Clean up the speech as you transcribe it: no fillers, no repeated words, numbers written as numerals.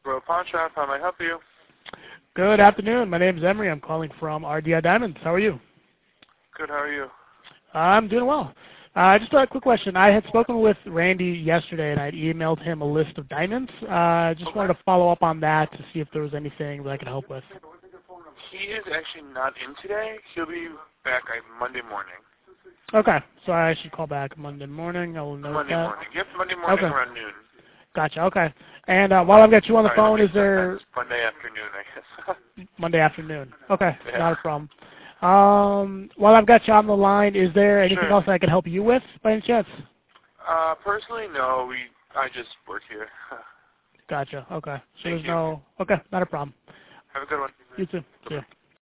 Bro Pawn Shop, how may I help you? Good afternoon. My name is Emery. I'm calling from RDI Diamonds. How are you? Good, how are you? I'm doing well. Just a quick question. I had spoken with Randy yesterday, and I'd emailed him a list of diamonds. Just wanted to follow up on that to see if there was anything that I could help with. He is actually not in today. He'll be back Monday morning. Okay, so I should call back Monday morning. I will note Monday that. morning. Yep, Monday morning around noon. Gotcha. Okay. And while I've got you on the phone, is there Monday afternoon, I guess. Monday afternoon? Okay, yeah. not a problem. While I've got you on the line, is there anything else I can help you with by any chance? Personally, no. I just work here. Gotcha. Okay. So Thank there's no. Okay, not a problem. Have a good one. You too. See ya.